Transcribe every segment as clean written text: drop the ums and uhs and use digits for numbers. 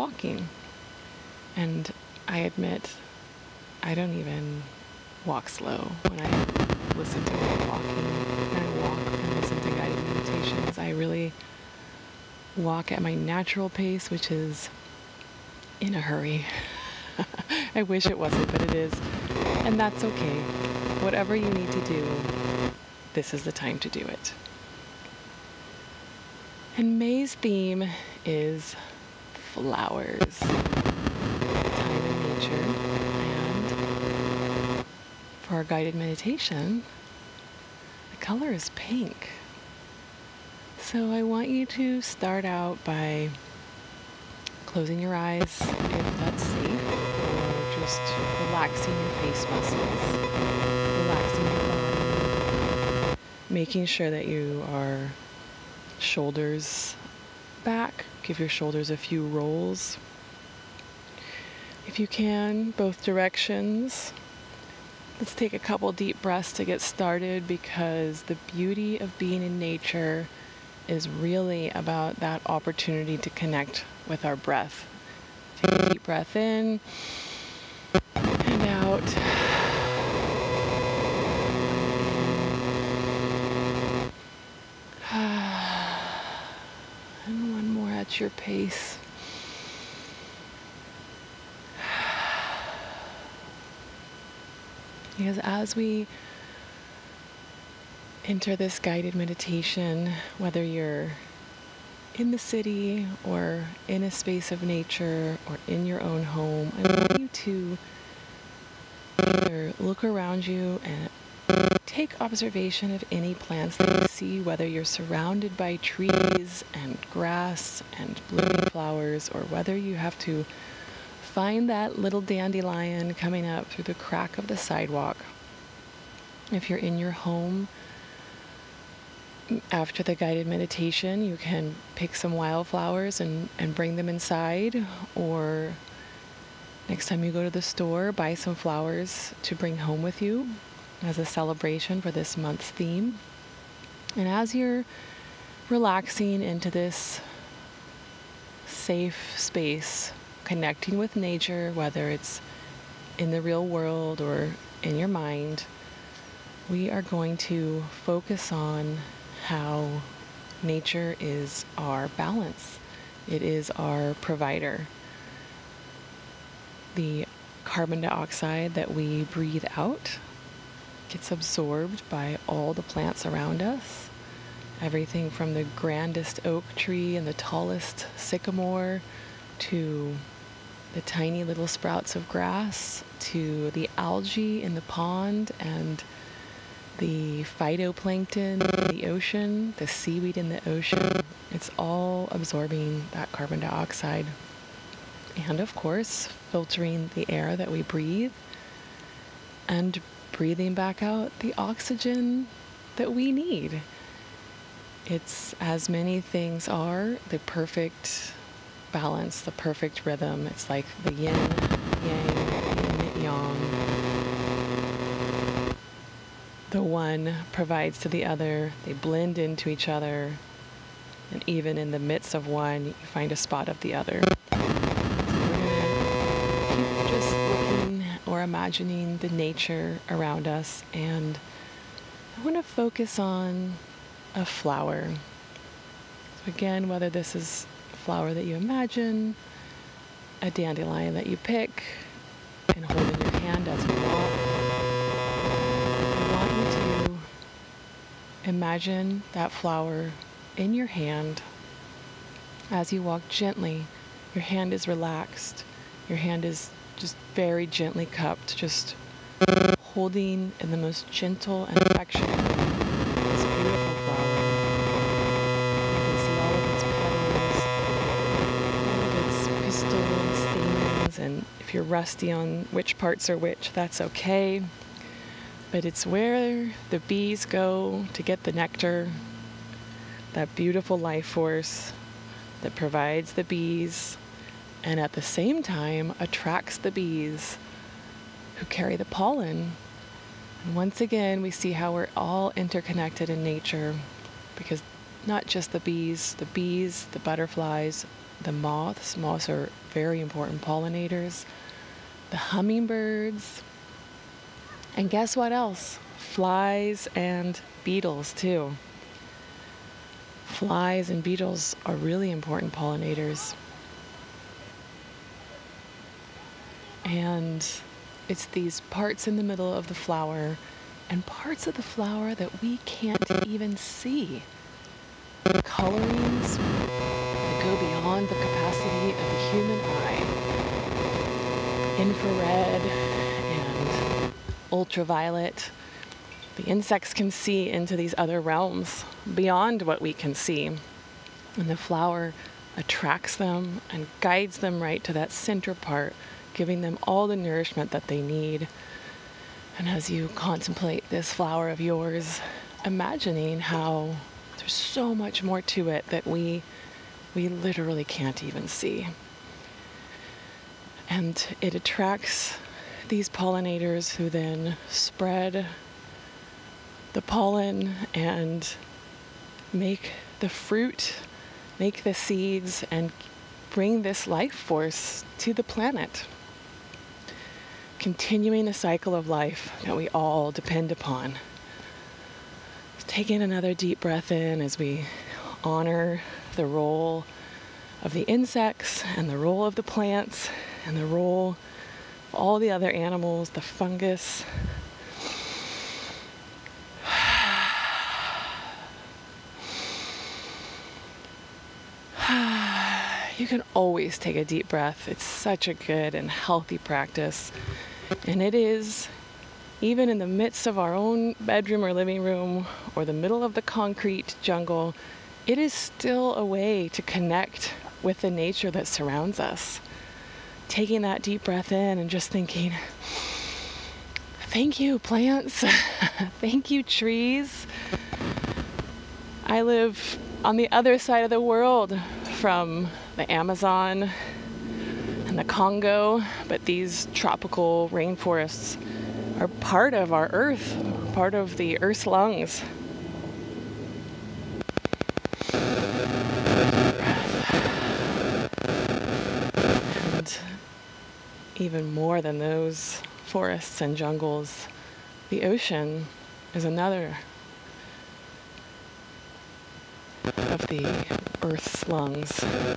walking. And I admit, I don't even walk slow when I listen to walking. When I walk and listen to guided meditations, I really walk at my natural pace, which is in a hurry. I wish it wasn't, but it is. And that's okay. Whatever you need to do, this is the time to do it. And May's theme is flowers, time in nature. And for our guided meditation, the color is pink. So I want you to start out by closing your eyes if that's safe, or just relaxing your face muscles, relaxing your body, making sure that you are shoulders back. Give your shoulders a few rolls. If you can, both directions. Let's take a couple deep breaths to get started, because the beauty of being in nature is really about that opportunity to connect with our breath. Take a deep breath in and out. And one more at your pace. Because as we enter this guided meditation, whether you're in the city or in a space of nature or in your own home, I want you to either look around you and take observation of any plants that you see, whether you're surrounded by trees and grass and blooming flowers, or whether you have to find that little dandelion coming up through the crack of the sidewalk. If you're in your home, after the guided meditation, you can pick some wildflowers and bring them inside, or next time you go to the store, buy some flowers to bring home with you as a celebration for this month's theme. And as you're relaxing into this safe space, connecting with nature, whether it's in the real world or in your mind, we are going to focus on how nature is our balance. It is our provider. The carbon dioxide that we breathe out gets absorbed by all the plants around us. Everything from the grandest oak tree and the tallest sycamore, to the tiny little sprouts of grass, to the algae in the pond and the phytoplankton in the ocean, the seaweed in the ocean. It's all absorbing that carbon dioxide. And of course, filtering the air that we breathe and breathing back out the oxygen that we need. It's, as many things are, the perfect balance, the perfect rhythm. It's like the yin, yang, yin, yang. The one provides to the other. They blend into each other. And even in the midst of one, you find a spot of the other. So we're going to keep just looking or imagining the nature around us. And I want to focus on a flower. So again, whether this is a flower that you imagine, a dandelion that you pick and hold in your hand as you walk, I want you to imagine that flower in your hand. As you walk gently, your hand is relaxed. Your hand is just very gently cupped, just holding in the most gentle and affectionate way this beautiful flower. You can see all of its petals, all of its pistils, stamens, and if you're rusty on which parts are which, that's okay. But it's where the bees go to get the nectar, that beautiful life force that provides the bees and at the same time attracts the bees who carry the pollen. And once again, we see how we're all interconnected in nature, because not just the bees, the butterflies, the moths. Moths are very important pollinators. The hummingbirds. And guess what else? Flies and beetles too. Flies and beetles are really important pollinators. And it's these parts in the middle of the flower and parts of the flower that we can't even see. Colorings that go beyond the capacity of the human eye. Infrared and ultraviolet. The insects can see into these other realms beyond what we can see. And the flower attracts them and guides them right to that center part, giving them all the nourishment that they need. And as you contemplate this flower of yours, imagining how there's so much more to it that we literally can't even see. And it attracts these pollinators who then spread the pollen and make the fruit, make the seeds, and bring this life force to the planet. Continuing the cycle of life that we all depend upon. Taking another deep breath in as we honor the role of the insects and the role of the plants and the role of all the other animals, the fungus. You can always take a deep breath. It's such a good and healthy practice. And it is, even in the midst of our own bedroom or living room or the middle of the concrete jungle, it is still a way to connect with the nature that surrounds us. Taking that deep breath in and just thinking, thank you, plants. Thank you, trees. I live on the other side of the world from the Amazon and the Congo, but these tropical rainforests are part of our earth, part of the earth's lungs. And even more than those forests and jungles, the ocean is another of the earth's lungs.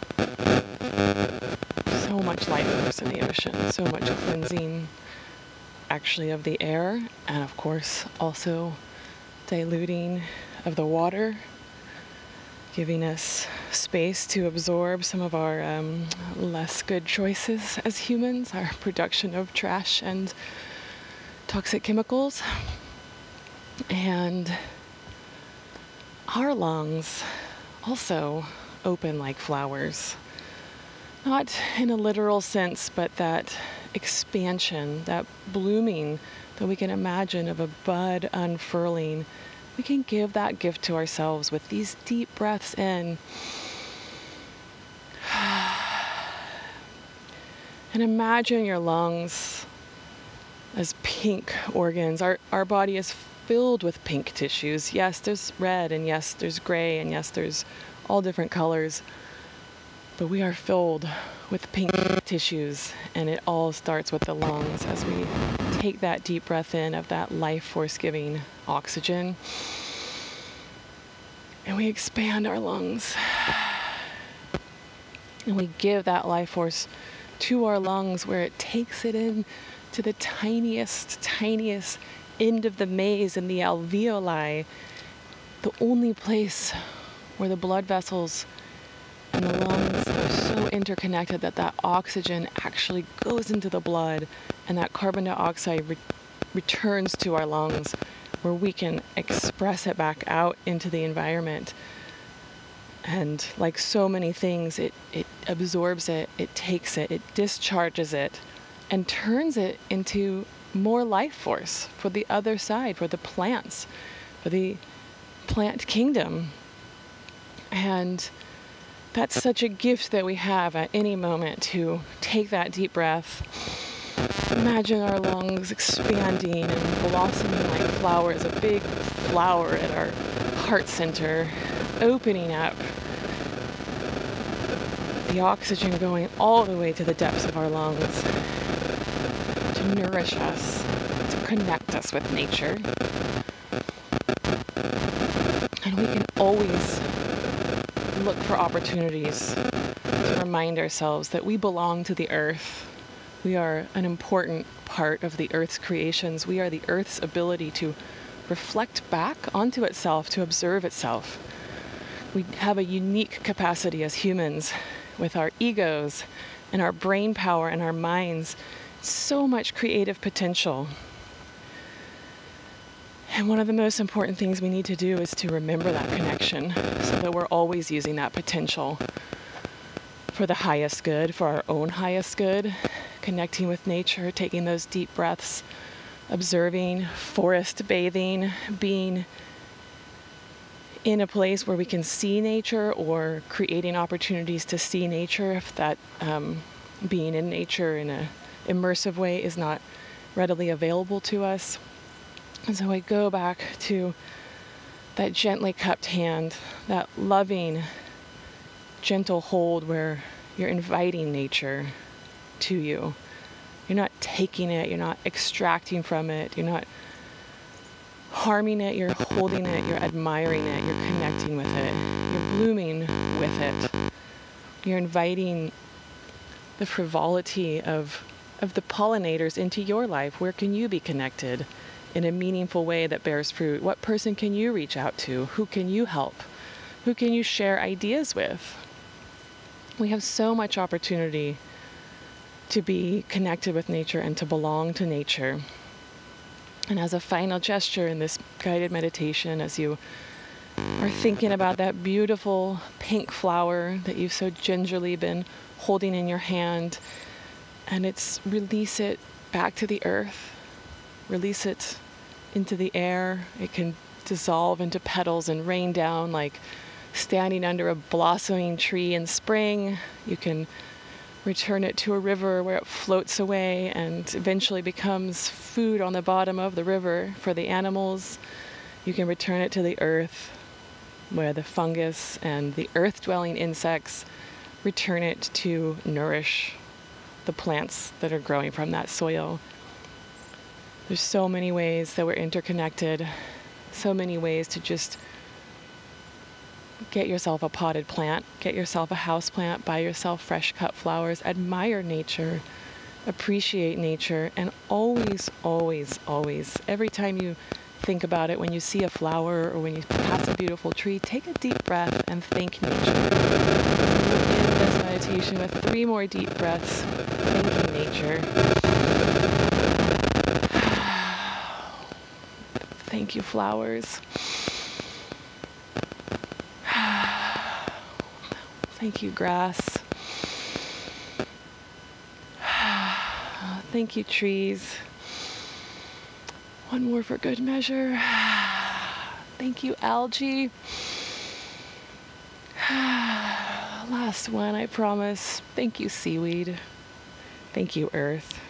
So much life force in the ocean, so much cleansing actually of the air, and of course also diluting of the water, giving us space to absorb some of our less good choices as humans, our production of trash and toxic chemicals. And our lungs also open like flowers. Not in a literal sense, but that expansion, that blooming that we can imagine of a bud unfurling. We can give that gift to ourselves with these deep breaths in. And imagine your lungs as pink organs. Our body is filled with pink tissues. Yes, there's red, and yes, there's gray, and yes, there's all different colors. But we are filled with pink tissues, and it all starts with the lungs as we take that deep breath in of that life force-giving oxygen. And we expand our lungs. And we give that life force to our lungs where it takes it in to the tiniest end of the maze in the alveoli, the only place where the blood vessels and the lungs are so interconnected that that oxygen actually goes into the blood and that carbon dioxide returns to our lungs where we can express it back out into the environment. And like so many things, it absorbs it, it takes it, it discharges it, and turns it into more life force for the other side, for the plants, for the plant kingdom. And that's such a gift that we have at any moment to take that deep breath. Imagine our lungs expanding and blossoming like flowers, a big flower at our heart center, opening up. The oxygen going all the way to the depths of our lungs to nourish us, to connect us with nature. And we can always look for opportunities to remind ourselves that we belong to the earth. We are an important part of the earth's creations. We are the earth's ability to reflect back onto itself, to observe itself. We have a unique capacity as humans with our egos and our brain power and our minds, so much creative potential. And one of the most important things we need to do is to remember that connection so that we're always using that potential for the highest good, for our own highest good, connecting with nature, taking those deep breaths, observing, forest bathing, being in a place where we can see nature or creating opportunities to see nature if that being in nature in an immersive way is not readily available to us. And so I go back to that gently cupped hand, that loving, gentle hold where you're inviting nature to you. You're not taking it, you're not extracting from it, you're not harming it, you're holding it, you're admiring it, you're connecting with it, you're blooming with it. You're inviting the frivolity of the pollinators into your life. Where can you be connected in a meaningful way that bears fruit? What person can you reach out to? Who can you help? Who can you share ideas with? We have so much opportunity to be connected with nature and to belong to nature. And as a final gesture in this guided meditation, as you are thinking about that beautiful pink flower that you've so gingerly been holding in your hand, and it's release it back to the earth, release it into the air. It can dissolve into petals and rain down like standing under a blossoming tree in spring. You can return it to a river where it floats away and eventually becomes food on the bottom of the river for the animals. You can return it to the earth where the fungus and the earth-dwelling insects return it to nourish the plants that are growing from that soil. There's so many ways that we're interconnected, so many ways to just get yourself a potted plant, get yourself a house plant, buy yourself fresh cut flowers, admire nature, appreciate nature, and always, always, always, every time you think about it, when you see a flower or when you pass a beautiful tree, take a deep breath and thank nature. End this meditation with 3 more deep breaths, thanking nature. Thank you, flowers. Thank you, grass. Thank you, trees. One more for good measure. Thank you, algae. Last one, I promise. Thank you, seaweed. Thank you, earth.